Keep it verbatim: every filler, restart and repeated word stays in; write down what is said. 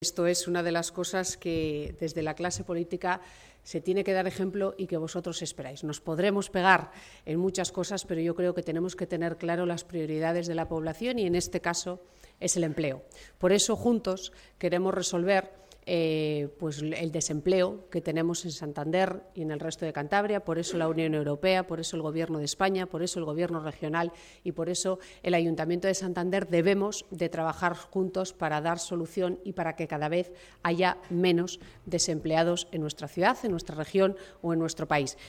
Esto es una de las cosas que desde la clase política se tiene que dar ejemplo y que vosotros esperáis. Nos podremos pegar en muchas cosas, pero yo creo que tenemos que tener claro las prioridades de la población y en este caso es el empleo. Por eso juntos queremos resolver Eh, pues el desempleo que tenemos en Santander y en el resto de Cantabria, por eso la Unión Europea, por eso el Gobierno de España, por eso el Gobierno regional y por eso el Ayuntamiento de Santander debemos de trabajar juntos para dar solución y para que cada vez haya menos desempleados en nuestra ciudad, en nuestra región o en nuestro país.